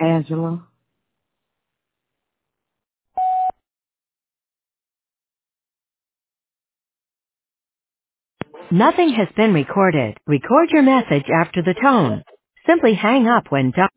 Angela. Nothing has been recorded. Record your message after the tone. Simply hang up when done.